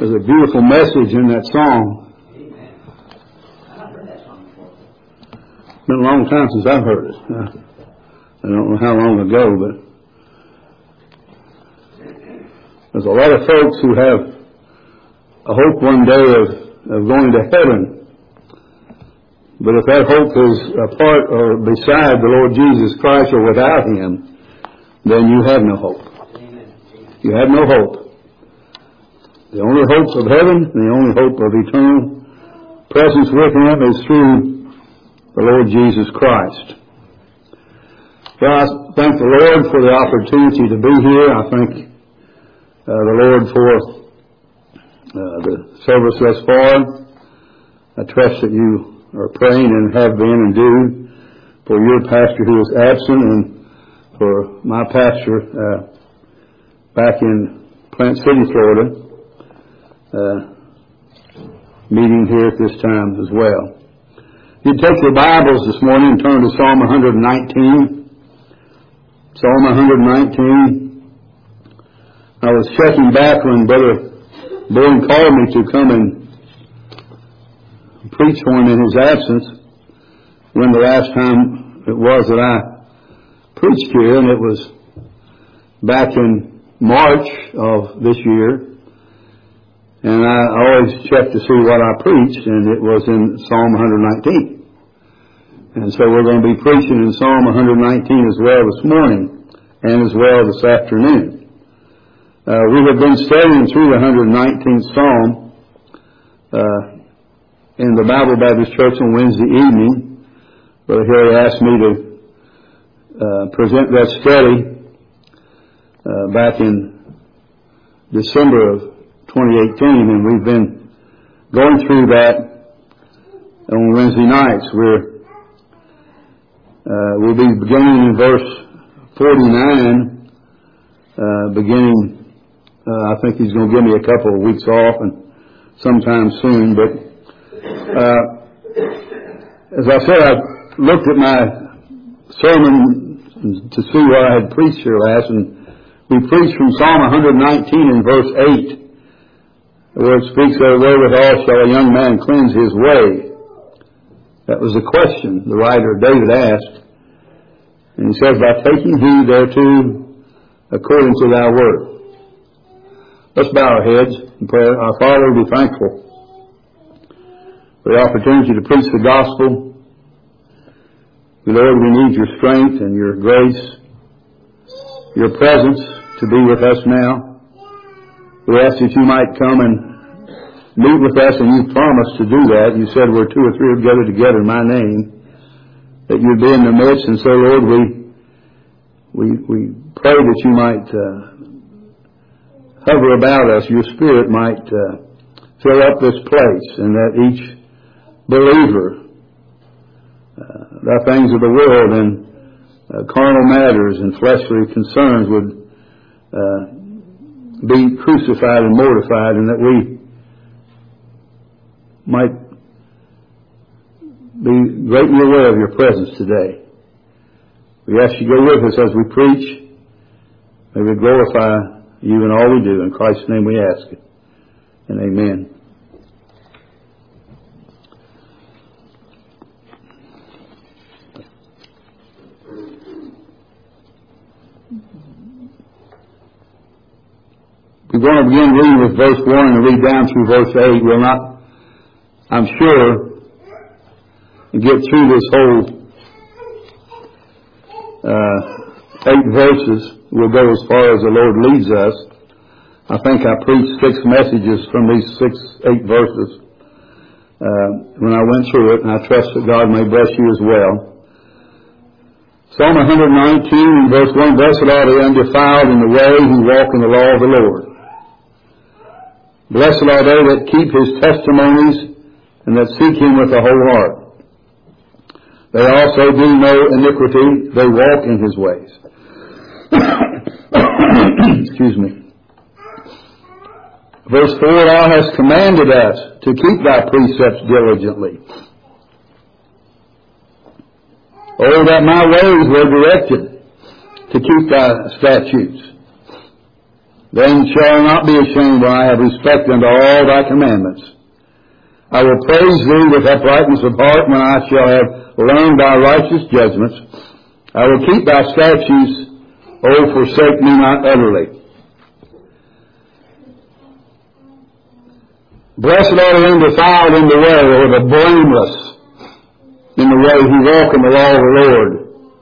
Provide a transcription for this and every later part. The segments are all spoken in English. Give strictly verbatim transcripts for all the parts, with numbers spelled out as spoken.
There's a beautiful message in that song. Amen. I've heard that song before. It's been a long time since I've heard it. I don't know how long ago, but there's a lot of folks who have a hope one day of, of going to heaven. But if that hope is apart or beside the Lord Jesus Christ or without Him, then you have no hope. You have no hope. The only hope of heaven, the only hope of eternal presence with Him is through the Lord Jesus Christ. Well, I thank the Lord for the opportunity to be here. I thank uh, the Lord for uh, the service thus far. I trust that you are praying and have been and do for your pastor who is absent and for my pastor uh, back in Plant City, Florida. Uh, meeting here at this time as well. You take your Bibles this morning and turn to Psalm one nineteen. Psalm one nineteen. I was checking back when Brother Bourne called me to come and preach for him in his absence, when the last time it was that I preached here, and it was back in March of this year. And I always check to see what I preached, and it was in Psalm one nineteen. And so we're going to be preaching in Psalm one nineteen as well this morning, and as well this afternoon. Uh, we have been studying through the one nineteenth Psalm uh, in the Bible Baptist Church on Wednesday evening. Brother Harry asked me to uh, present that study uh, back in December of twenty eighteen, and we've been going through that on Wednesday nights. We're uh, we'll be beginning in verse forty-nine, uh, beginning. Uh, I think he's going to give me a couple of weeks off, and sometime soon. But uh, as I said, I looked at my sermon to see what I had preached here last, and we preached from Psalm one nineteen in verse eight. The word speaks of, wherewithal shall a young man cleanse his way. That was the question the writer David asked. And he says, by taking heed thereto according to thy word. Let's bow our heads in prayer. Our Father, be thankful for the opportunity to preach the gospel. Lord, we need your strength and your grace, your presence to be with us now. We ask that you might come and meet with us, and you promised to do that. You said where two or three are gathered together in my name, that you'd be in the midst. And so, Lord, we we we pray that you might uh, hover about us. Your Spirit might uh, fill up this place, and that each believer, uh, the things of the world and uh, carnal matters and fleshly concerns would uh, be crucified and mortified, and that we might be greatly aware of your presence today. We ask you to go with us as we preach. May we glorify you in all we do. In Christ's name we ask it. And amen. We're going to begin reading with verse one and read down through verse eight. We'll not, I'm sure, get through this whole uh, eight verses. We'll go as far as the Lord leads us. I think I preached six messages from these six, eight verses uh, when I went through it, and I trust that God may bless you as well. Psalm one nineteen, verse one, blessed are the undefiled in the way who walk in the law of the Lord. Blessed are they that keep his testimonies and that seek him with the whole heart. They also do no iniquity, they walk in his ways. Excuse me. Verse four, thou hast commanded us to keep thy precepts diligently. Oh, that my ways were directed to keep thy statutes. Then shall I not be ashamed when I have respect unto all thy commandments. I will praise thee with uprightness of heart when I shall have learned thy righteous judgments. I will keep thy statutes. O forsake me not utterly. Blessed are the undefiled in the way, or the blameless in the way who walk in the law of the Lord.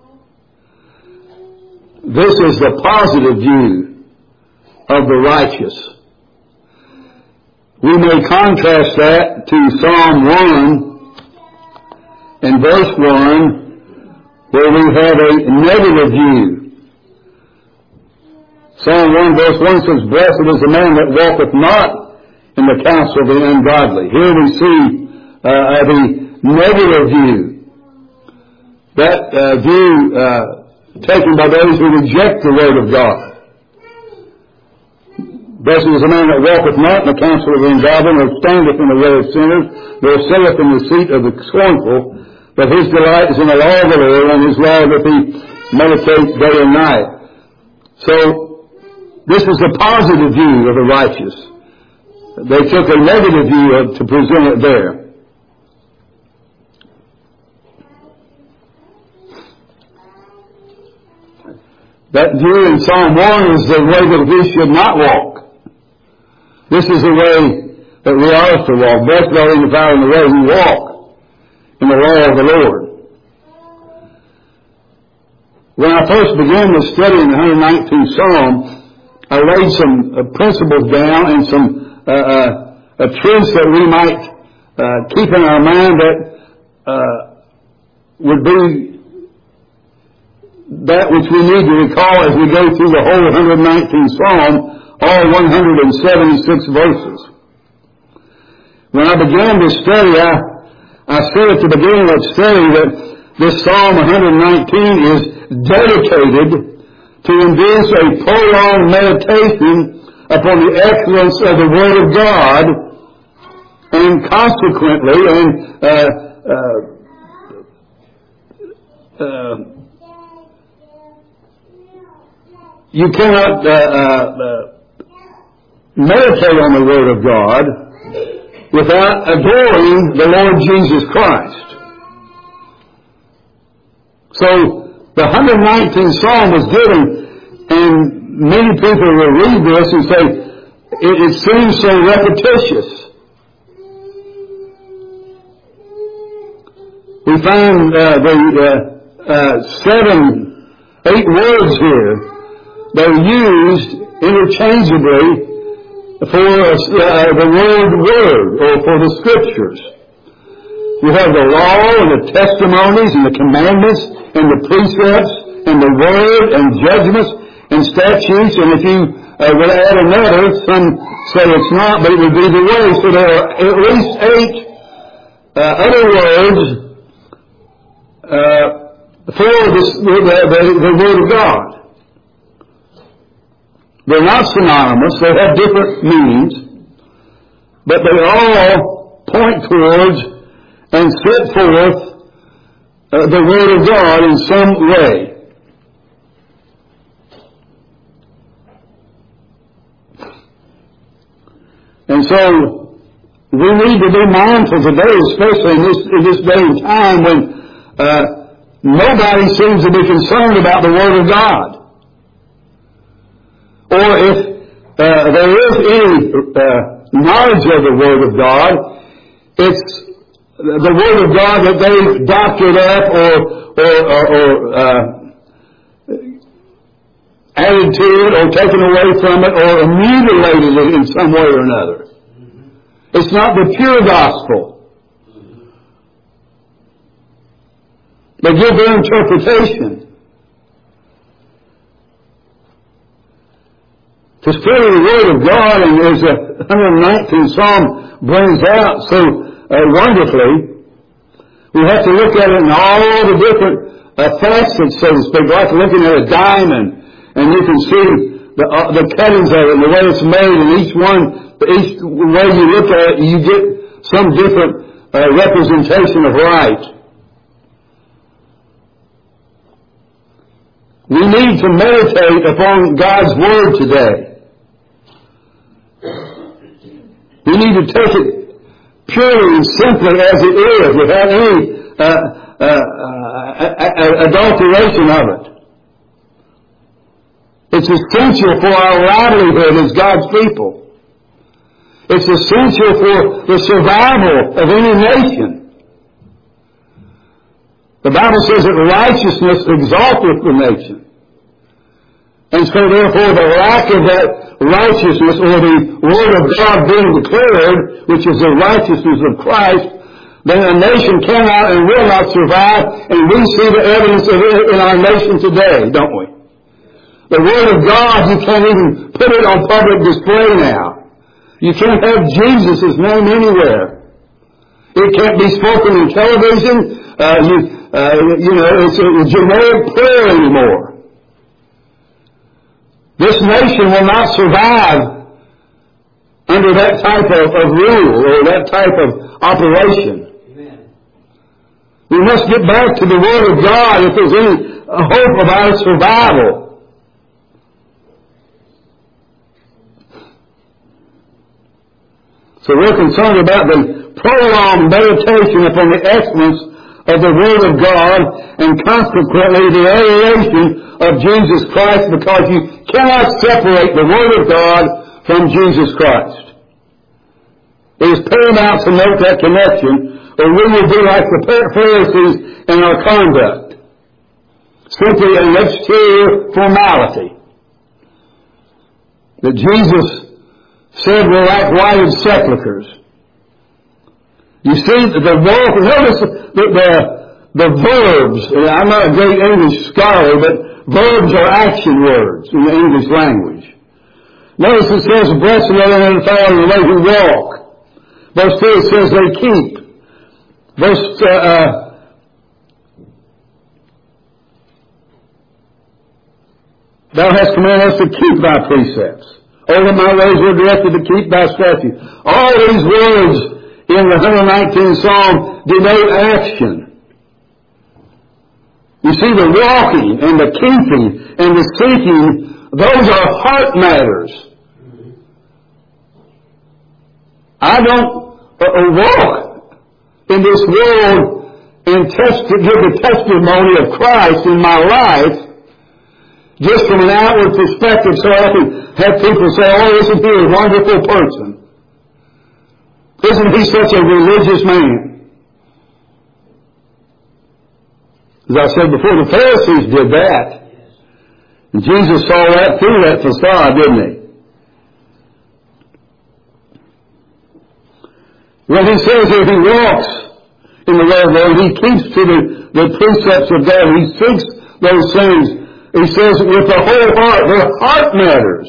This is the positive view of the righteous. We may contrast that to Psalm one and verse one, where we have a negative view. Psalm one verse one says, blessed is the man that walketh not in the counsel of the ungodly. Here we see uh, the negative view. That uh, view uh, taken by those who reject the Word of God. Blessed is the man that walketh not in the counsel of the ungodly, nor standeth in the way of sinners, nor sitteth in the seat of the scornful, but his delight is in the law of the Lord, and his law doth he meditate day and night. So, this is the positive view of the righteous. They took a negative view of, to present it there. That view in Psalm one is the way that we should not walk. This is the way that we are to walk. Blessed are the undefiled in the way who walk in the law of the Lord. When I first began this study in the one hundred nineteenth Psalm, I laid some uh, principles down and some uh, uh, uh, truths that we might uh, keep in our mind that uh, would be that which we need to recall as we go through the whole one hundred nineteenth Psalm, all one hundred seventy-six verses. When I began this study, I, I said at the beginning of the study that this Psalm one hundred nineteen is dedicated to induce a prolonged meditation upon the excellence of the Word of God, and consequently, and uh, uh, uh, you cannot uh, uh, meditate on the Word of God without adoring the Lord Jesus Christ. So, the one hundred nineteenth Psalm was given, and many people will read this and say, it, it seems so repetitious. We find uh, the uh, uh, seven, eight words here that are used interchangeably for uh, the word word, or for the Scriptures. We have the law and the testimonies and the commandments and the precepts and the word and judgments and statutes. And if you uh, would add another, some say it's not, but it would be the way. So there are at least eight uh, other words uh, for this, the, the, the Word of God. They're not synonymous. They have different meanings, but they all point towards and set forth uh, the Word of God in some way. And so, we need to be mindful today, especially in this, in this day and time when uh, nobody seems to be concerned about the Word of God. Or if uh, there is any uh, knowledge of the Word of God, it's the Word of God that they've doctored up or or, or, or uh, added to it or taken away from it or mutilated it in some way or another. It's not the pure gospel. They give their interpretation. To study the Word of God, and as the one hundred nineteenth Psalm brings out so Uh, wonderfully, we have to look at it in all the different uh, facets, so to speak, like looking at a diamond, and you can see the, uh, the cuttings of it and the way it's made, and each one, each way you look at it, you get some different uh, representation of light. We need to meditate upon God's Word today. We need to take it purely and simply as it is, without any uh, uh, uh, adulteration of it. It's essential for our livelihood as God's people. It's essential for the survival of any nation. The Bible says that righteousness exalteth the nation. And so therefore the lack of that righteousness, or the Word of God being declared, which is the righteousness of Christ, then a nation cannot and will not survive, and we see the evidence of it in our nation today, don't we? The Word of God, you can't even put it on public display now. You can't have Jesus' name anywhere. It can't be spoken in television. Uh, you, uh, you know, it's a generic prayer anymore. This nation will not survive under that type of, of rule or that type of operation. Amen. We must get back to the Word of God if there's any hope of our survival. So we're concerned about the prolonged meditation upon the excellence of the Word of God, and consequently the adoration of Jesus Christ, because you cannot separate the Word of God from Jesus Christ. It is paramount to note that connection, or we will be like the Pharisees in our conduct. Simply an exterior formality. That Jesus said we're like whited sepulchres. You see, the word, notice the, the, the verbs. I'm not a great English scholar, but verbs are action words in the English language. Notice it says, blessed are they that follow the way who walk. Verse two, it says they keep. Verse, uh, uh, thou hast commanded us to keep thy precepts. All of my ways were directed to keep thy statutes. All these words in the one hundred nineteenth Psalm denote action. You see, the walking and the keeping and the seeking, those are heart matters. I don't uh, walk in this world and test, to give the testimony of Christ in my life just from an outward perspective, so I can have people say, oh, isn't he a wonderful person? Isn't he such a religious man? As I said before, the Pharisees did that. And Jesus saw that through that facade, didn't he? When he says that he walks in the way of the Lord, he keeps to the, the precepts of God. He seeks those things. He says with the whole heart. Their heart matters.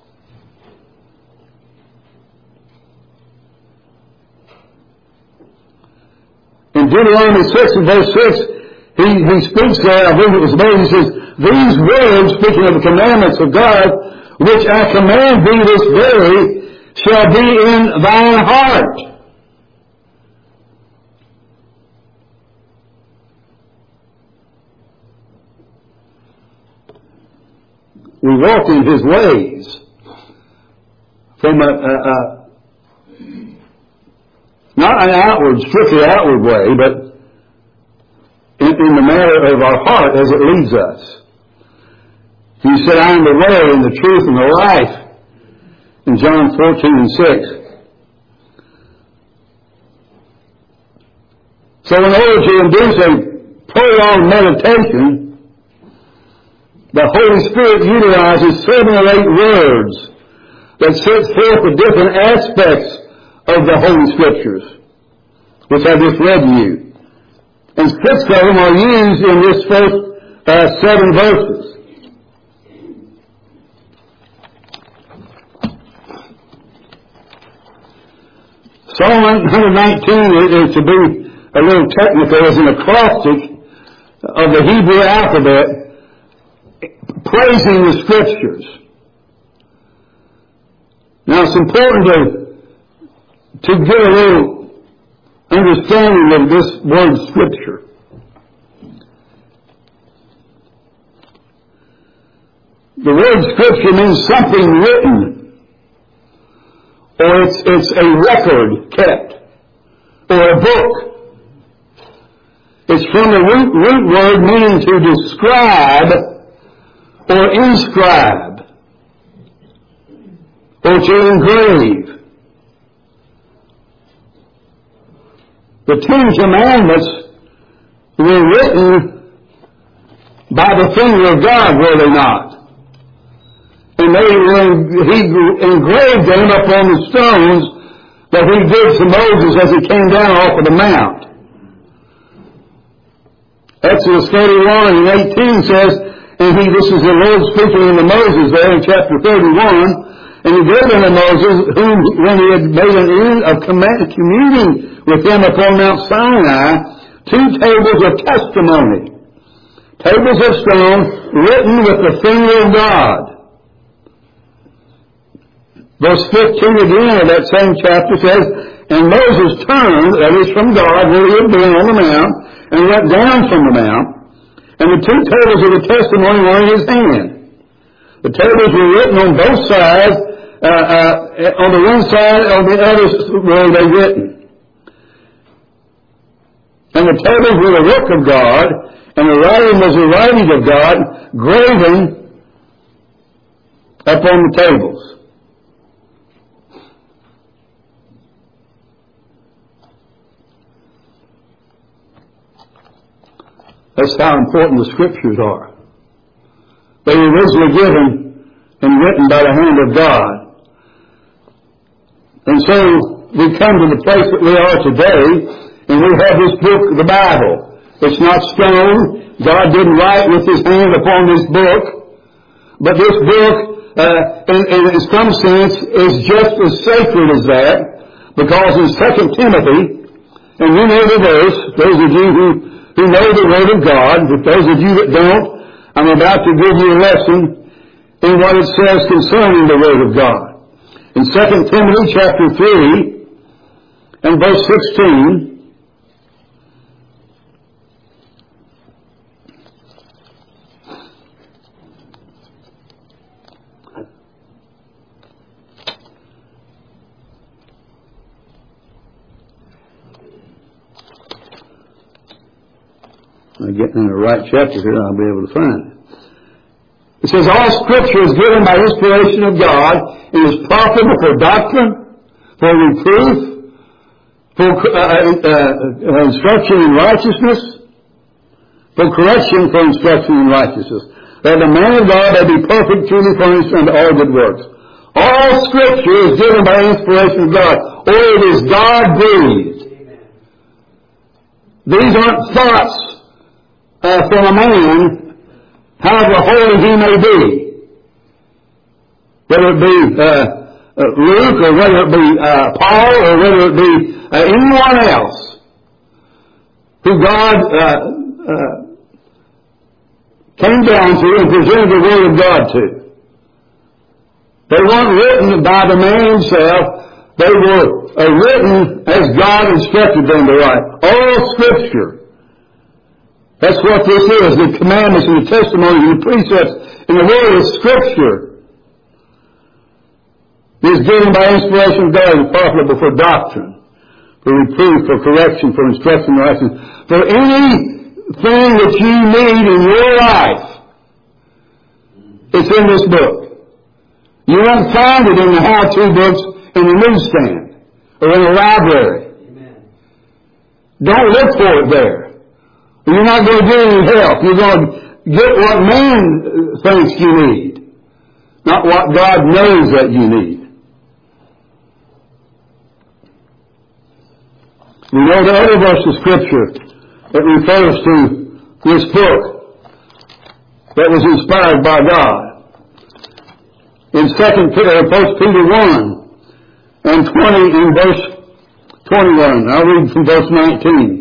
In Deuteronomy six and verse six, he, he speaks there, I believe it was made, he says, these words, speaking of the commandments of God, which I command thee this day, shall be in thine heart. We walk in his ways from a, a, a not an outward, strictly outward way, but in, in the manner of our heart as it leads us. He said, I am the way and the truth and the life in John fourteen and six. So in order to induce a prolonged meditation, the Holy Spirit utilizes seven or eight words that set forth the different aspects of the Holy Scriptures, which I just read to you. And six of them are used in this first uh, seven verses. Psalm one nineteen is, to be a little technical, is an acrostic of the Hebrew alphabet praising the Scriptures. Now it's important to, to get a little understanding of this word Scripture. The word Scripture means something written or it's, it's a record kept, or a book. It's from the root, root word meaning to describe or inscribe or to engrave. The Ten Commandments were written by the finger of God, were they not? And they he engraved them upon the stones that he gave to Moses as he came down off of the mount. Exodus thirty-one and eighteen says, and he, this is the Lord speaking unto Moses there in chapter thirty-one, and he gave unto Moses, whom, when he had made an end of communing with him upon Mount Sinai, two tables of testimony, tables of stone written with the finger of God. Verse fifteen again of that same chapter says, and Moses turned, that is from God, where he had been on the mount, and went down from the mount, and the two tables of the testimony were in his hand. The tables were written on both sides, uh, uh, on the one side, on the other were they written. And the tables were the work of God, and the writing was the writing of God, graven upon the tables. That's how important the Scriptures are. They were originally given and written by the hand of God. And so we come to the place that we are today, and we have this book, the Bible. It's not stone. God didn't write with His hand upon this book. But this book, uh, in, in some sense, is just as sacred as that, because in Second Timothy, and you know the verse, those of you who who know the Word of God, but those of you that don't, I'm about to give you a lesson in what it says concerning the Word of God. In Second Timothy chapter three and verse sixteen, I get in the right chapter here, I'll be able to find it. It says, all Scripture is given by inspiration of God and is profitable for doctrine, for reproof, for uh, uh, instruction in righteousness, for correction, for instruction in righteousness, that the man of God may be perfect, truly furnished unto all good works. All Scripture is given by inspiration of God, or it is God-breathed. These aren't thoughts Uh, from a man, however holy he may be, whether it be uh, uh, Luke, or whether it be uh, Paul, or whether it be uh, anyone else who God uh, uh, came down to and presented the Word of God to. They weren't written by the man himself. They were uh, written as God instructed them to write. All Scripture. That's what this is, the commandments and the testimonies and the precepts and the word of Scripture is given by inspiration of God and profitable for doctrine, for reproof, for correction, for instruction in righteousness, for anything that you need in your life. It's in this book. You won't find it in the how-to books in the newsstand or in the library. Amen. Don't look for it there. You're not going to get any help. You're going to get what man thinks you need, not what God knows that you need. We know the other verse of Scripture that refers to this book that was inspired by God. In Second Peter, First Peter one and twenty, in verse twenty-one. I'll read from verse nineteen.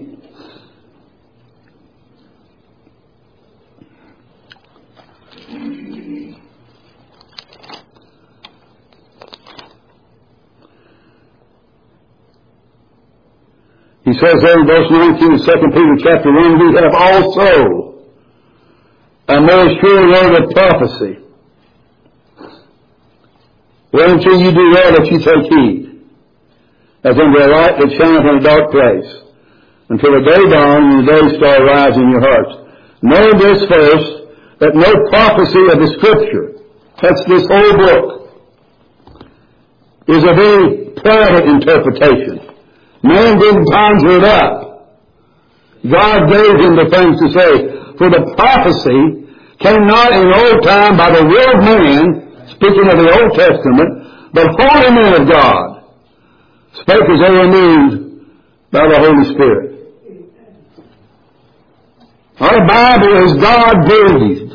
He says there in verse nineteen of Second Peter chapter one, we have also a more sure word of prophecy, whereunto you do well that you take heed. as unto a light that shineth in a dark place, until the day dawn and the day star rise in your hearts. Know this first, that no prophecy of the Scripture, that's this whole book, is a very private interpretation. Man didn't conjure it up. God gave him the things to say. For the prophecy came not in the old time by the will of man, speaking of the Old Testament, but holy men of God spake as they were moved by the Holy Spirit. Our Bible is God-breathed.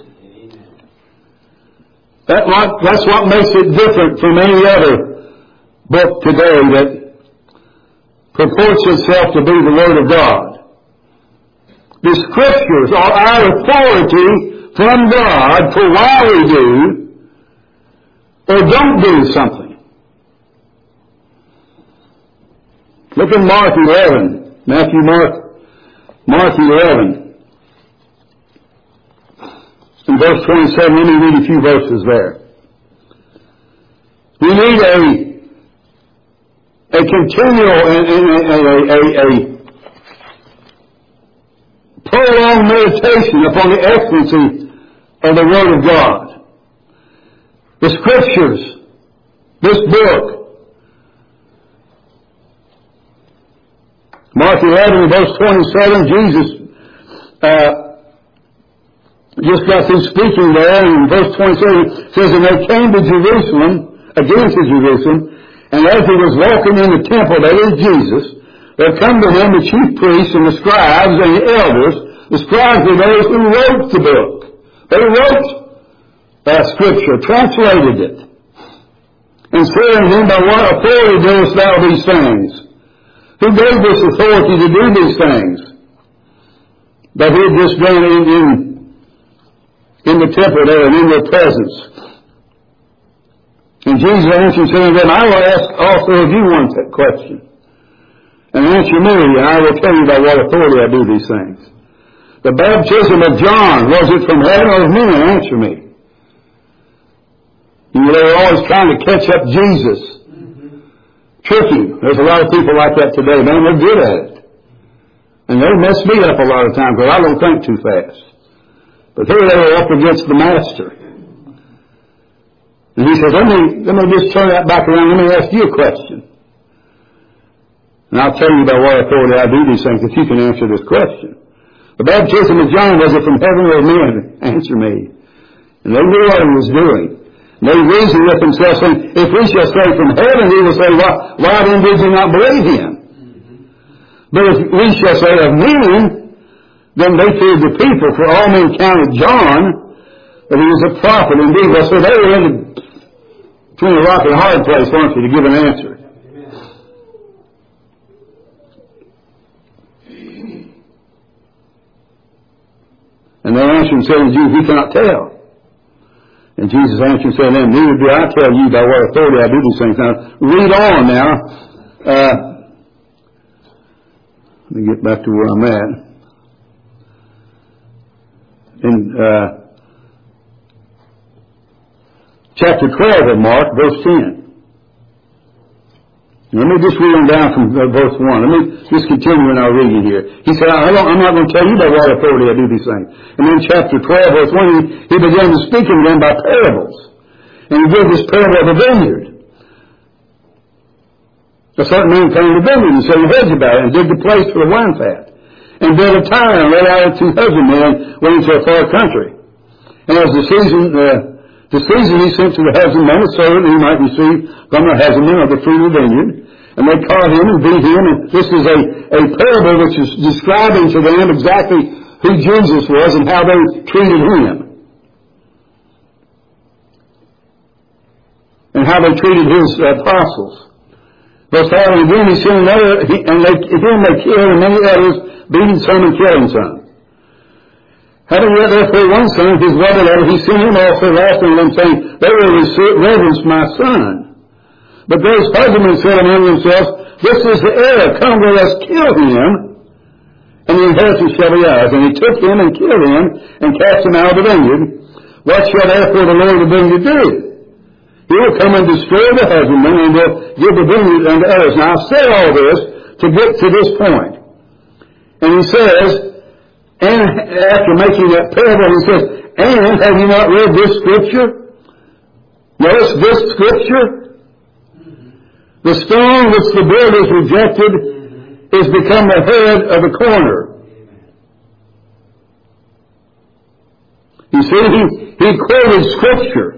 That what, that's what makes it different from any other book today that purports itself to be the Word of God. The Scriptures are our authority from God for why we do or don't do something. Look at Mark eleven. Matthew, Mark, Mark eleven. In verse twenty-seven, let me read a few verses there. We need a a continual and a, a, a, a prolonged meditation upon the excellency of the Word of God. The Scriptures, this book. Mark eleven, verse twenty-seven, Jesus uh, just got through speaking there, and in verse twenty-seven says, and they came to Jerusalem, again to Jerusalem, and as he was walking in the temple, that is Jesus, there come to him the chief priests and the scribes and the elders. The scribes were those who wrote the book. They wrote uh, Scripture, translated it. And said unto him, by what authority doest thou these things? Who gave this authority to do these things? That he had just done in, in, in the temple there and in their presence. And Jesus answered and said unto them, I will ask also of you one question. And answer me, and I will tell you by what authority I do these things. The baptism of John, was it from heaven or of men? Answer me. You know, they're always trying to catch up Jesus. Mm-hmm. Tricky. There's a lot of people like that today. Man, they're good at it. And they mess me up a lot of times because I don't think too fast. But here they were up against the Master. And he said, let me, let me just turn that back around. Let me ask you a question. And I'll tell you by what authority I do these things if you can answer this question. The baptism of John, was it from heaven or men? Answer me. And they knew what he was doing. And they reasoned with themselves, saying, if we shall say from heaven, he will say, why, why then did you not believe him? Mm-hmm. But if we shall say of men, then they feared the people, for all men counted John that he was a prophet indeed. Well, so they were in the, between a rock and a hard place, weren't you, to give an answer. And they answered and said unto Jews, we cannot tell. And Jesus answered and said to them, neither do I tell you by what authority I do these things. Now, read on now. Uh, let me get back to where I'm at. In uh, chapter twelve of Mark, verse ten. Let me just read on down from verse one. Let me just continue in our reading here. He said, I don't, I'm not going to tell you by what authority I do these things. And then chapter twelve, verse one, he, he began to speak to them by parables. And he gave this parable of a vineyard. A certain man came to the vineyard and sowed hedge about it and dig the place for the wine fat. And built a tower and let out two husbandmen and went into a far country. And as the season... Uh, The season he sent to the husbandman a servant that he might receive from the husbandman of the fruit of the vineyard. And they caught him and beat him. And this is a, a parable which is describing to them exactly who Jesus was and how they treated him. And how they treated his apostles. Verse five, and again he sent another, and they, again they killed, and many others, beating some and killing some. Having yet therefore one son, his brother Levi, he sent him also last unto them, saying, they will reverence my son. But those husbandmen said among themselves, this is the heir, come let us kill him, and the inheritance shall be ours. And he took him and killed him, and cast him out of the vineyard. What shall therefore the Lord of the vineyard do? He will come and destroy the husbandman and will give the vineyard unto others. Now I've said all this to get to this point. And he says, and after making that parable, he says, and have you not read this scripture? Notice this scripture. The stone which the builders rejected is become the head of the corner. You see, he, he quoted scripture.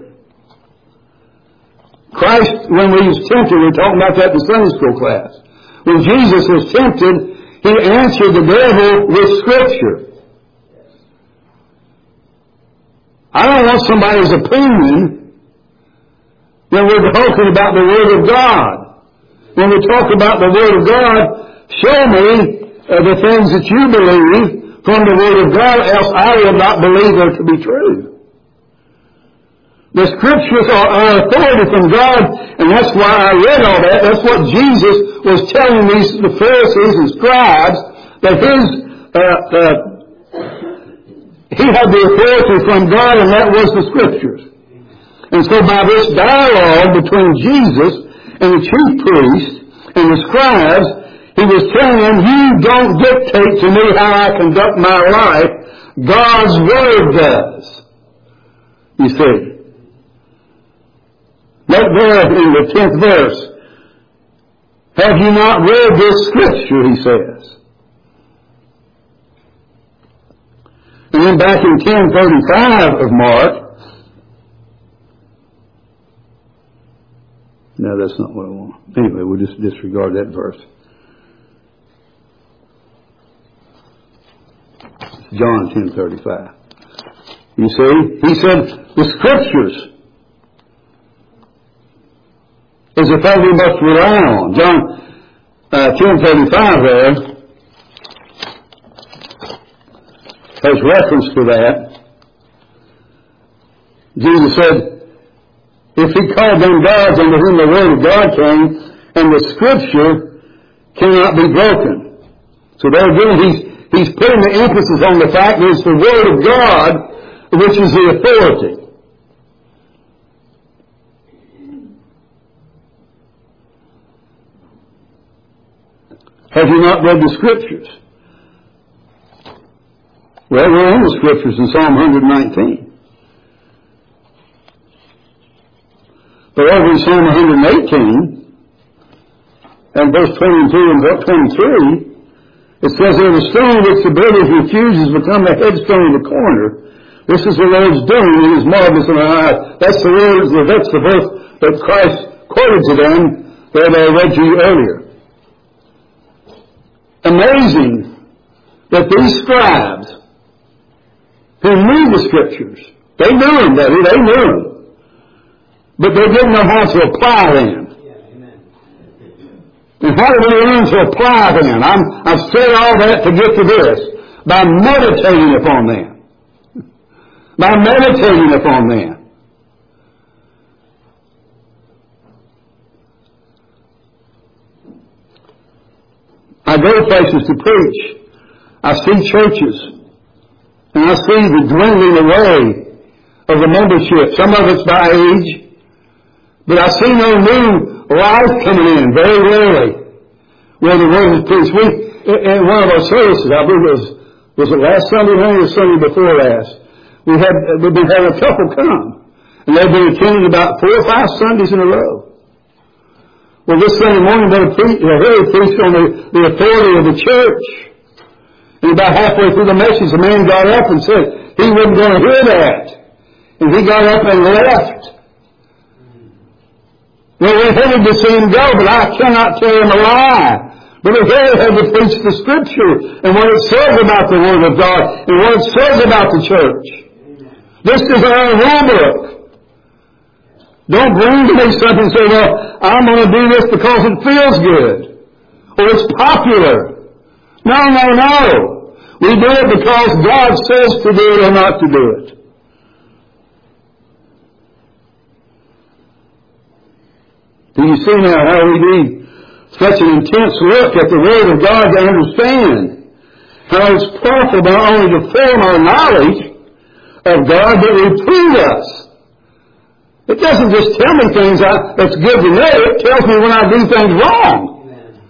Christ, when he was tempted, we were talking about that in the Sunday school class. When Jesus was tempted, he answered the devil with scripture. I don't want somebody's opinion when we're talking about the Word of God. When we talk about the Word of God, show me uh, the things that you believe from the Word of God, else I will not believe them to be true. The Scriptures are our authority from God, and that's why I read all that. That's what Jesus was telling these the Pharisees and scribes, that his uh, uh, he had the authority from God, and that was the Scriptures. And so by this dialogue between Jesus and the chief priests and the scribes, he was telling them, you don't dictate to me how I conduct my life. God's Word does. You see. Look there in the tenth verse. Have you not read this scripture, he says. And then back in ten thirty-five of Mark, no, that's not what I want. Anyway, we'll just disregard that verse. John ten thirty-five. You see, he said, the Scriptures is the thing we must rely on. John uh, ten thirty-five there has reference to that. Jesus said, if he called them gods unto whom the Word of God came, and the Scripture cannot be broken. So there again, he's, he's putting the emphasis on the fact that it's the Word of God which is the authority. Have you not read the Scriptures? Well, we're in the Scriptures in Psalm one nineteen. But over in Psalm one eighteen, and verse twenty-two and twenty-three, it says, there the stone which the builders refuse has become the headstone in the corner. This is the Lord's doing, and is marvelous in our eyes. That's the words, that's the verse that Christ quoted to them that I read to you earlier. Amazing that these scribes who knew the Scriptures, they knew them, they knew them, but they didn't know how to apply them. And how do we learn to apply them? I'm, I've said all that to get to this. By meditating upon them. By meditating upon them. I go places to preach. I see churches. And I see the dwindling away of the membership. Some of it's by age. But I see no new life coming in, very rarely, where the Word is preached. We, in one of our services, I believe it was, was it last Sunday morning or Sunday before last, we had, we've been having a couple come. And they've been attending about four or five Sundays in a row. Well, this Sunday morning, they preached, they heard preached on the, the authority of the church. And about halfway through the message, the man got up and said he wasn't going to hear that. And he got up and left. Well, we're headed to see him go, but I cannot tell him a lie. But we're here had to preach the Scripture and what it says about the Word of God and what it says about the church. This is our rule book. Don't bring to me something and say, well, I'm going to do this because it feels good. Or it's popular. No, no, no. We do it because God says to do it or not to do it. Do you see now how we need such an intense look at the Word of God to understand how it's profitable not only to form our knowledge of God, but reprove us It doesn't just tell me things I, that's good to know. It tells me when I do things wrong.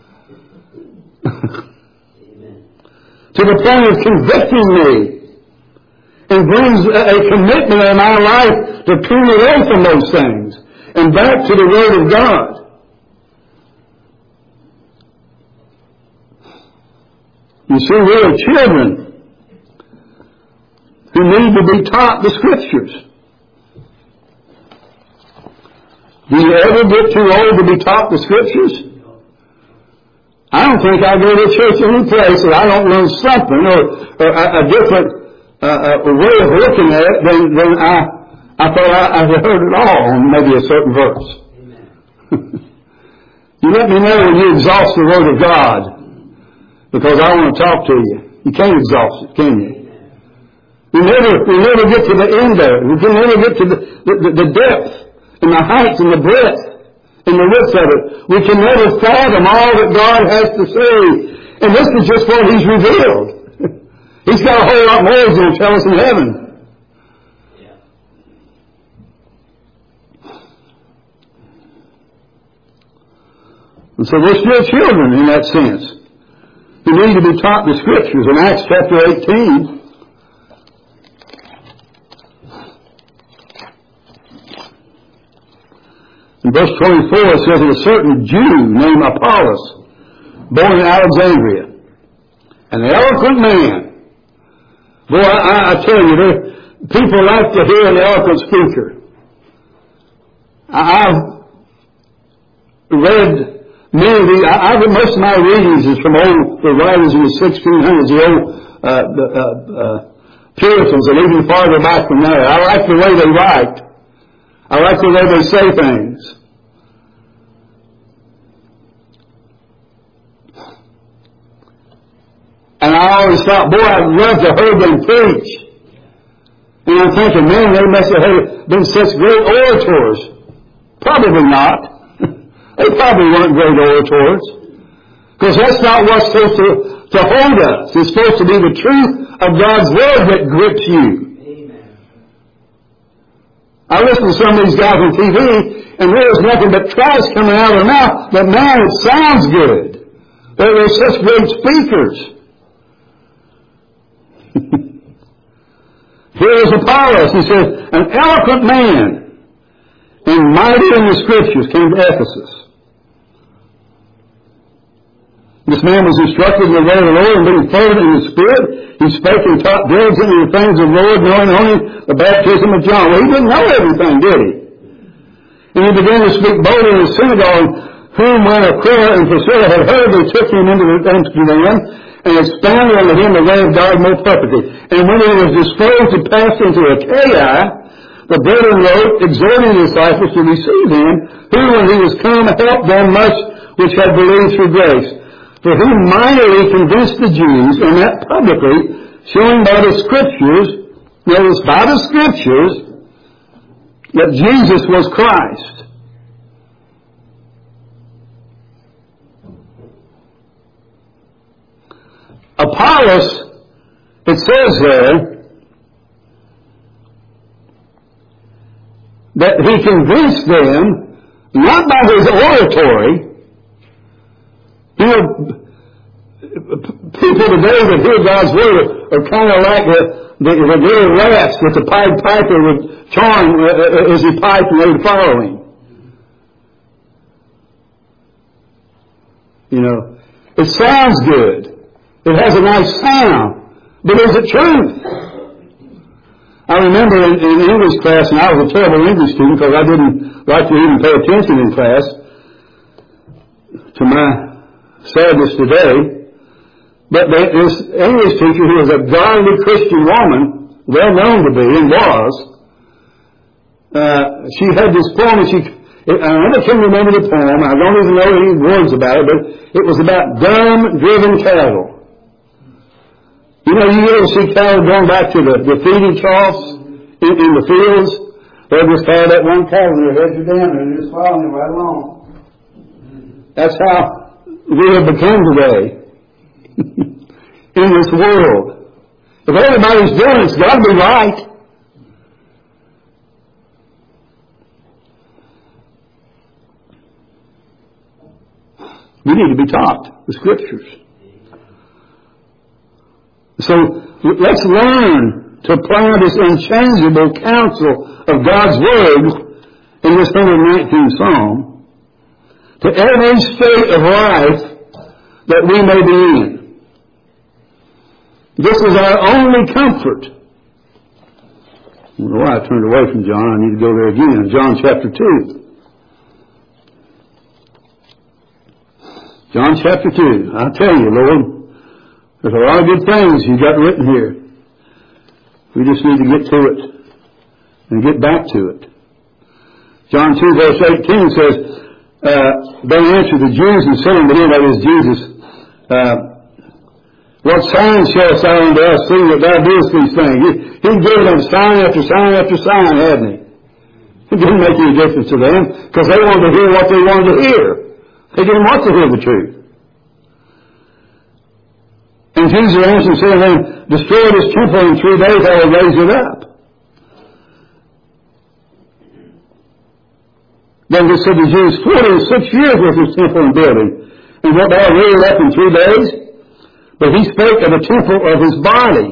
Amen. To the point of convicting me. And brings a, a commitment in my life to turn away from those things. And back to the Word of God. You see, we are children who need to be taught the Scriptures. Do you ever get too old to be taught the Scriptures? I don't think I go to church any place that I don't learn something or, or a, a different uh, a way of looking at it than, than I, I thought I, I had heard it all on maybe a certain verse. You let me know when you exhaust the Word of God, because I want to talk to you. You can't exhaust it, can you? We never, we never get to the end of it. We can never get to the, the, the depth and the height and the breadth and the width of it. We can never fathom all that God has to say. And this is just what He's revealed. He's got a whole lot more He's going to tell us in heaven. Yeah. And so we're still children in that sense. We need to be taught the Scriptures. In Acts chapter eighteen, in verse twenty-four, it says that a certain Jew named Apollos, born in Alexandria, an eloquent man. Boy, I, I tell you, there, people like to hear an eloquent speaker. I, I've read many of these. I, I've most of my readings is from old the writers in the sixteen hundreds, the old uh, the, uh, uh, Puritans, and even farther back from there. I like the way they write. I like the way they say things. And I always thought, boy, I'd love to hear them preach. And I'm thinking, man, they must have been such great orators. Probably not. They probably weren't great orators. Because that's not what's supposed to, to hold us. It's supposed to be the truth of God's Word that grips you. I listen to some of these guys on T V, and there's nothing but trash coming out of their mouth, but man, it sounds good. They're, they're such great speakers. Here is Apollos, he says, an eloquent man, and mighty in the Scriptures, came to Ephesus. This man was instructed in the way of the Lord and being fervent in the Spirit. He spake and taught diligently the things of the Lord, knowing only the baptism of John. Well, he didn't know everything, did he? And he began to speak boldly in the synagogue, whom when Aquila and Priscilla had heard, they took him into the, into them, and expounded unto him the way of God more perfectly. And when he was disposed to pass into Achaia, the brethren wrote, exhorting the disciples to receive him, who when he was come helped them much which had believed through grace. For he mightily convinced the Jews, and that publicly, showing by the Scriptures, notice by the Scriptures, that Jesus was Christ. Apollos, it says there, that he convinced them, not by his oratory. You know, people today that hear God's Word are kind of like the, the, the little rats that the Pied Piper would charm as he piped and they would follow him. You know, it sounds good. It has a nice sound. But is it truth? I remember in, in English class, and I was a terrible English student because I didn't like to even pay attention in class, to my sadness today. But this English teacher, who was a godly Christian woman, well known to be, and was, uh, she had this poem, and she, I never can remember the poem, I don't even know any words about it, but it was about dumb, driven cattle. You know, you ever see cattle going back to the, the feeding troughs in, in the fields? They'll just have that one cattle and their heads are down and they're just following it right along. That's how we have become today in this world. If everybody's doing it, it's got to be right. We need to be taught the Scriptures. So let's learn to apply this unchangeable counsel of God's Word in this one hundred nineteenth Psalm to every state of life that we may be in. This is our only comfort. I don't know why I turned away from John. I need to go there again. John chapter two. John chapter two. I tell you, Lord, there's a lot of good things you got written here. We just need to get to it and get back to it. John two verse eighteen says, uh, they answered the Jews and said unto him, that is Jesus, uh, what sign shall thou unto us, seeing that thou doest these things? He, he gave them sign after sign after sign, hadn't he? It didn't make any difference to them, because they wanted to hear what they wanted to hear. They didn't want to hear the truth. And Jesus answered and said unto them, destroy this temple in three days, I will raise it up. Then they said to Jesus, forty-six years was this temple in building, and what thou reared up in three days? But he spake of the temple of his body.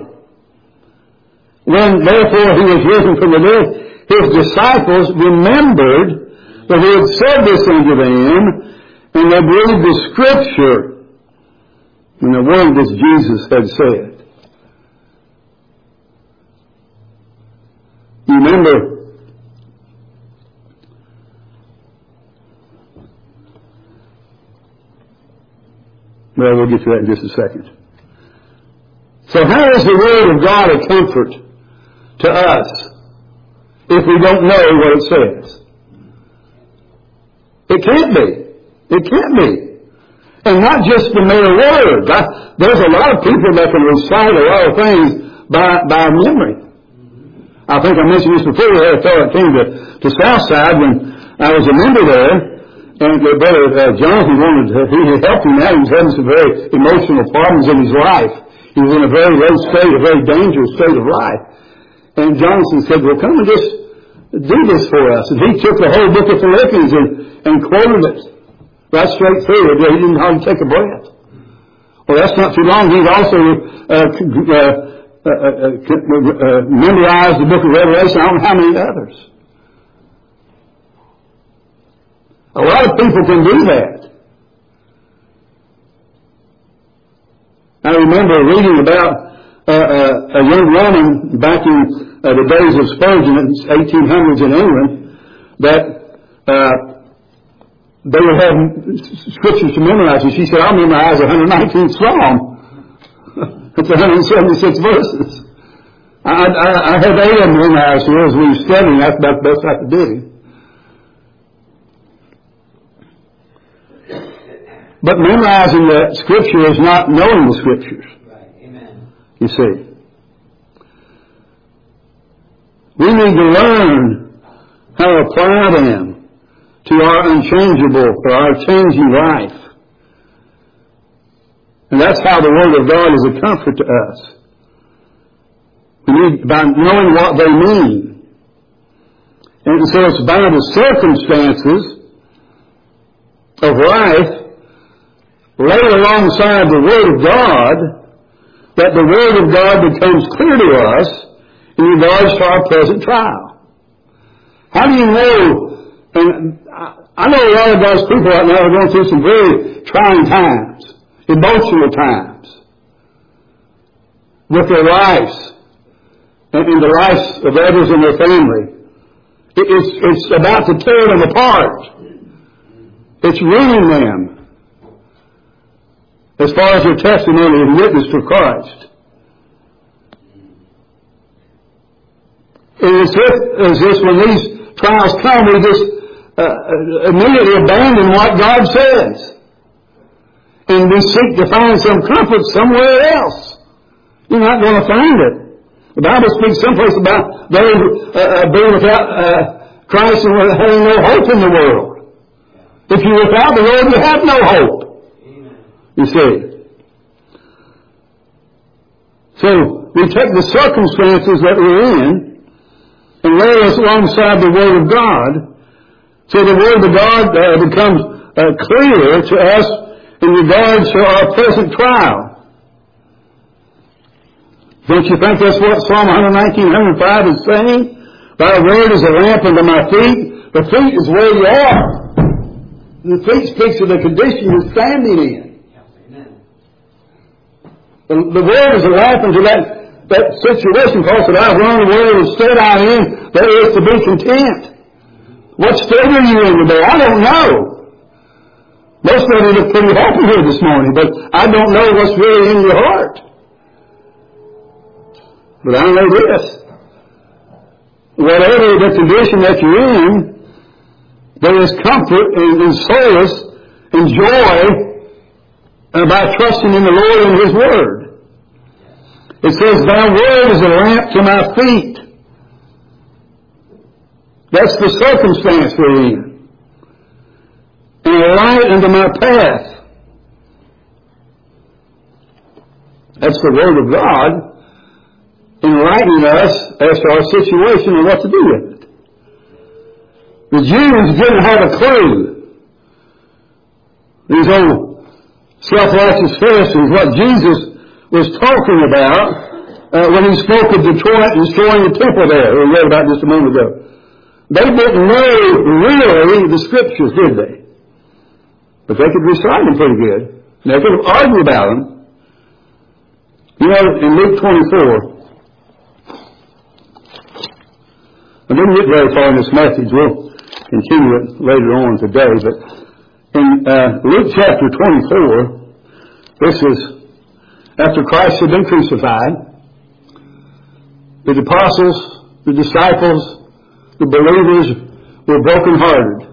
When therefore he was risen from the dead, his disciples remembered that he had said this unto them, and they believed the Scripture and the word that Jesus had said. You remember well, we'll get to that in just a second. So how is the Word of God a comfort to us if we don't know what it says? It can't be. It can't be. And not just the mere word. I, there's a lot of people that can recite a lot of things by, by memory. I think I mentioned this before. We had a fellow that came to, to Southside when I was a member there. And uh, Brother uh, Jonathan wanted to, he had helped him out. He was having some very emotional problems in his life. He was in a very low state, a very dangerous state of life. And Jonathan said, well, come and just do this for us. And he took the whole book of Philippians and, and quoted it right straight through it. He didn't hardly take a breath. Well, that's not too long. He's also uh, uh, uh, uh, uh, memorized the book of Revelation. I don't know how many others. A lot of people can do that. I remember reading about uh, uh, a young woman back in uh, the days of Spurgeon in the eighteen hundreds in England that uh, they would have scriptures to memorize. And she said, I'll memorize the one hundred nineteenth Psalm. It's one hundred seventy-six verses. I, I, I have eight of them memorized here as we were studying. That's about the best I could do. But memorizing the Scripture is not knowing the Scriptures. Right. Amen. You see. We need to learn how to apply them to our unchangeable, or our changing life. And that's how the Word of God is a comfort to us. We need, by knowing what they mean. And so it's by the circumstances of life laid alongside the Word of God that the Word of God becomes clear to us in regards to our present trial. How do you know? And I know a lot of those people right now are going through some very trying times, emotional times, with their lives and in the lives of others in their family. It's, it's about to tear them apart. It's ruining them as far as their testimony and witness for Christ. It is as if when these trials come, we just uh, immediately abandon what God says. And we seek to find some comfort somewhere else. You're not going to find it. The Bible speaks someplace about those uh, being without uh, Christ and having no hope in the world. If you're without the Lord, you have no hope. You see. So, we take the circumstances that we're in and lay us alongside the Word of God, so the Word of God uh, becomes uh, clear to us in regards to our present trial. Don't you think that's what Psalm one nineteen, one oh five is saying? Thy word is a lamp unto my feet. The feet is where you are. The feet speaks of the condition you're standing in. The, the word is a lamp unto that, that situation, because that I've learned the word and state I in, there is to be content. What state are you in today? I don't know. Most of you look pretty happy here this morning, but I don't know what's really in your heart. But I know this. Whatever the condition that you're in, there is comfort and, and solace and joy by trusting in the Lord and His Word. It says, Thy word is a lamp to my feet. That's the circumstance we're in. And a light unto my path. That's the Word of God enlightening us as to our situation and what to do with it. The Jews didn't have a clue. These old self-righteous Pharisees, what Jesus was talking about uh, when He spoke of Detroit and destroying the temple there. We read about this a moment ago. They didn't know really the Scriptures, did they? But they could recite them pretty good. They could have argued about them. You know, in Luke twenty-four, I didn't get very far in this message. We'll continue it later on today. But in uh, Luke chapter twenty-four, this is after Christ had been crucified. The apostles, the disciples, the believers were brokenhearted.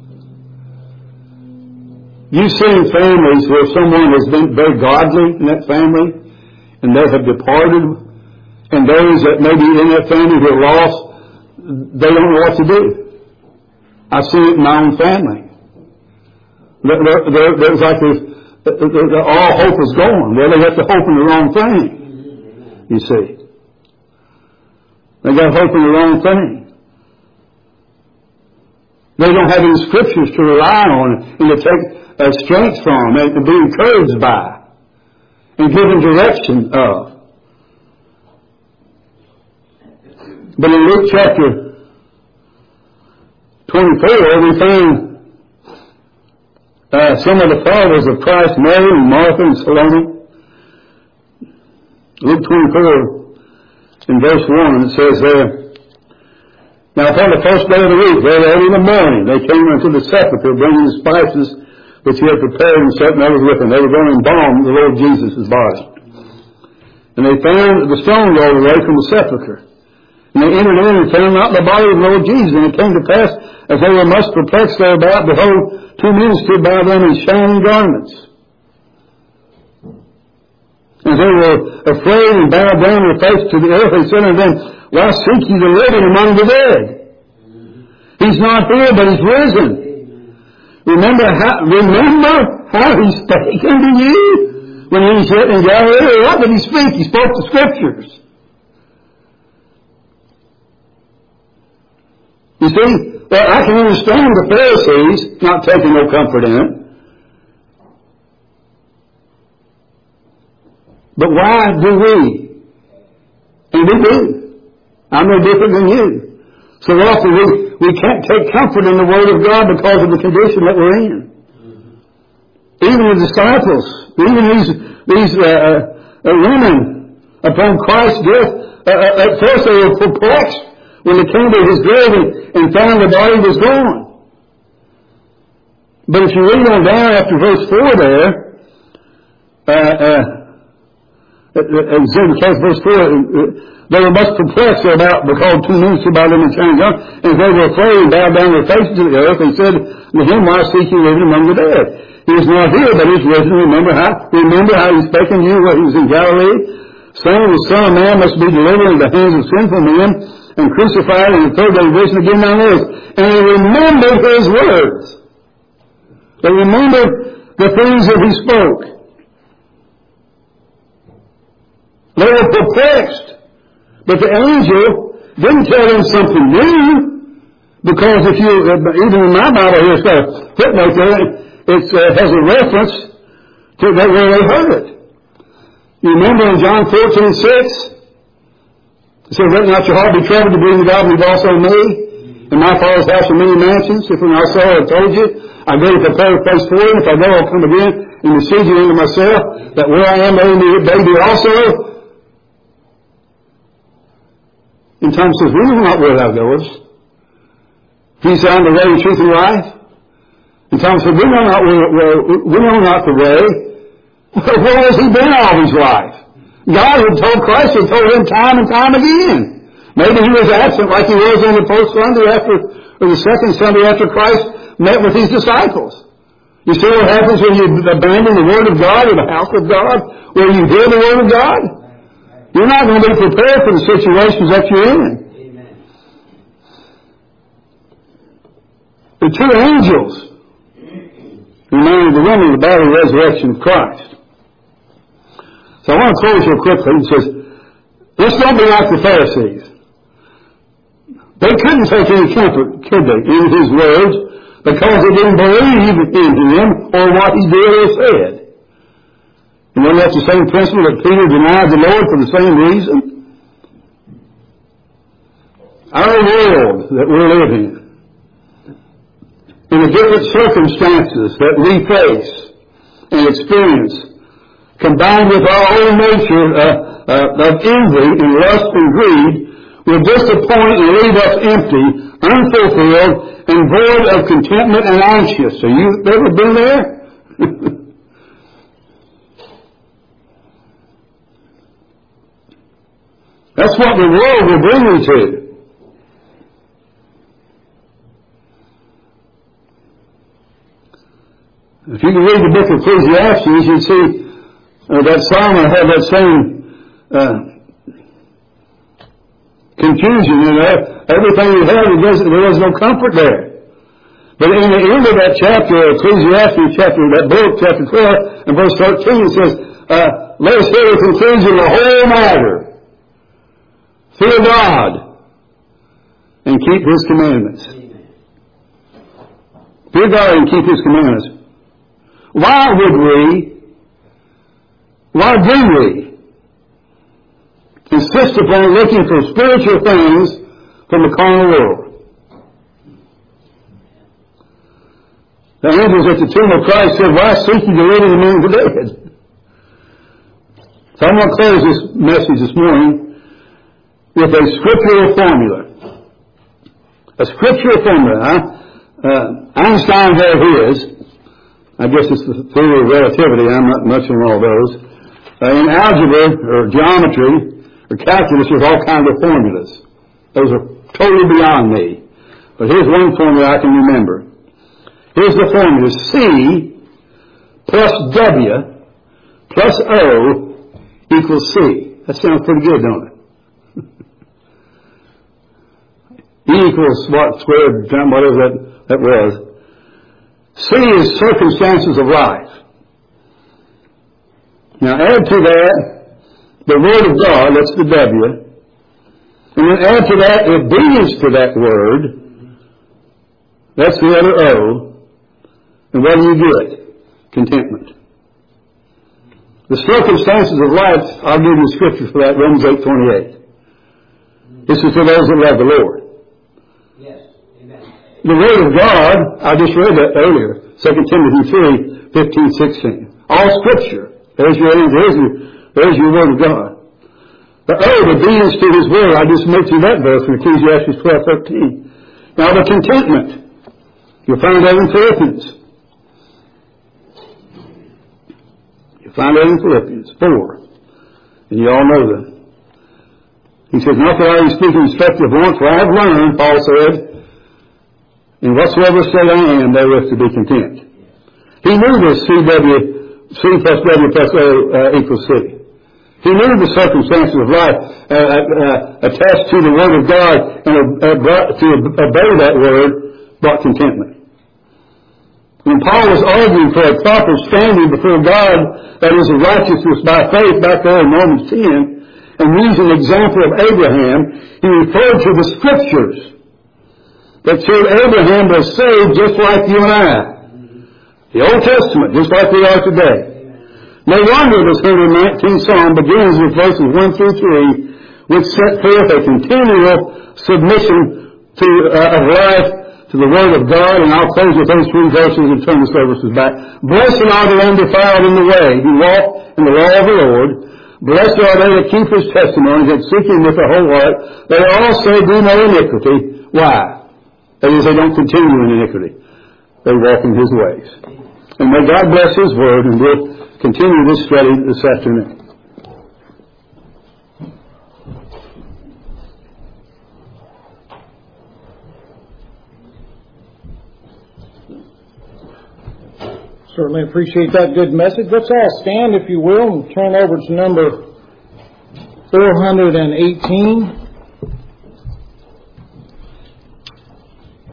You've seen families where someone has been very godly in that family, and they have departed, and those that may be in that family who are lost, they don't know what to do. I've seen it in my own family. There's like this, all hope is gone. Well, they have to hope in the wrong thing, you see. They got hope in the wrong thing. They don't have any Scriptures to rely on and to take uh, strength from and to be encouraged by and given direction of. But in Luke chapter twenty-four, we find uh, some of the fathers of Christ, Mary and Martha and Salome. Luke twenty-four, in verse one, it says there, Now upon the first day of the week, very early in the morning, they came unto the sepulchre, bringing the spices which he had prepared, and certain others with them. They were going to embalm the Lord Jesus' body. And they found the stone rolled away from the sepulchre. And they entered in and found not the body of the Lord Jesus. And it came to pass, as they were much perplexed thereabout, behold, two men stood by them in shining garments. As they were afraid and bowed down their face to the earth, they said unto them, Why seek ye the living among the dead? He's not here, but he's risen. Remember how, remember how he spake unto you when he was yet in Galilee? What did he speak? He spoke the Scriptures. You see, well, I can understand the Pharisees not taking no comfort in it. But why do we? And we do. I'm no different than you. So often we, we can't take comfort in the Word of God because of the condition that we're in. Mm-hmm. Even the disciples, even these these uh, uh, women upon Christ's death, uh, at first they were perplexed when they came to His grave and, and found the body was gone. But if you read on down after verse four there, uh, uh, in verse four, they were much perplexed about because two men stood by them and changed on, and they were afraid and bowed down their faces to the earth and said to him, Why seek you living among the dead? He is not here, but he is risen. Remember how remember how he spake unto you when he was in Galilee, saying, The Son of Man must be delivered into the hands of sinful men and crucified, and the third day risen again on earth. And they remembered his words. They remembered the things that he spoke. They were perplexed. But the angel didn't tell them something new, because if you, even in my Bible here, it's got a footnote there, it uh, has a reference To that where they heard it. You remember in John fourteen six? It says, let not your heart be troubled, to believe in God, believe also in me. In my Father's house are many mansions. If when I saw, I told you, I go to prepare a place for you. If I go, I'll come again and receive you into myself, that where I am, they be also. And Thomas says, we know not where thou goest. He said, I'm the way, the truth, and life. And Thomas said, we know not where, where we know not the way. Where has he been all his life? God had told Christ, had told him time and time again. Maybe he was absent like he was on the first Sunday after, or the second Sunday after Christ met with his disciples. You see what happens when you abandon the Word of God or the house of God, where you hear the Word of God? You're not going to be prepared for the situations that you're in. Amen. The two angels reminded the woman of the bodily resurrection of Christ. So I want to close here quickly. It says, let's don't be like the Pharisees. They couldn't take any comfort, could they, in his words, because they didn't believe in him or what he did or said. And then that's the same principle that Peter denied the Lord for the same reason. Our world that we're living in, in the different circumstances that we face and experience, combined with our own nature uh, uh, of envy and lust and greed, will disappoint and leave us empty, unfulfilled, and void of contentment and anxious. Have you ever been there? That's what the world will bring you to. If you can read the book of Ecclesiastes, you'd see uh, that Solomon had that same uh, confusion, you know, everything he had, there was no comfort there. But in the end of that chapter, Ecclesiastes chapter, that book, chapter twelve, and verse thirteen, it says, uh, let us hear the conclusion of the whole matter. Fear God and keep His commandments. Fear God and keep His commandments. Why would we, why do we insist upon looking for spiritual things from the carnal world? The angels at the tomb of Christ said, why seek ye the living among the dead? So I'm going to close this message this morning with a scriptural formula. A scriptural formula. Huh? Uh, Einstein had his. I guess it's the theory of relativity. I'm not much on all those. Uh, in algebra or geometry or calculus, there's all kinds of formulas. Those are totally beyond me. But here's one formula I can remember. Here's the formula. C plus W plus O equals C. That sounds pretty good, don't it? E equals what? Squared, whatever that, that was. C is circumstances of life. Now add to that the Word of God, that's the W. And then add to that obedience to that Word. That's the other O. And what do you get? Contentment. The circumstances of life, I'll give you scripture for that, Romans eight twenty-eight. This is for those that love the Lord. The Word of God, I just read that earlier, Second Timothy three, fifteen, sixteen. All Scripture. There's your, there's your, there's your Word of God. The O, obedience to His Word, I just mentioned that verse from Ecclesiastes twelve, thirteen. Now the contentment, you'll find that in Philippians. You'll find that in Philippians four. And you all know that. He says, not that I am speaking in respect of wants, for I have learned, Paul said, and whatsoever say I am, therewith to be content. He knew this C W, C plus W plus O uh, equals C. He knew the circumstances of life uh, uh, attached to the Word of God and uh, brought, to obey that Word brought contentment. When Paul was arguing for a proper standing before God, that is, a righteousness by faith, back there in Romans ten, and using the example of Abraham, he referred to the Scriptures that showed Abraham was saved just like you and I. The Old Testament, just like we are today. No wonder this one hundred nineteenth Psalm begins with verses one through three, which set forth a continual submission to, uh, of life to the Word of God, and I'll close with those three verses and turn the services back. Blessed are the undefiled in the way, who walk in the law of the Lord. Blessed are they that keep His testimonies, that seek Him with the whole heart. They also do no iniquity. Why? That is, they don't continue in iniquity. They walk in His ways. And may God bless His Word, and we'll continue this study this afternoon. Certainly appreciate that good message. Let's all stand, if you will, and turn over to number four hundred eighteen.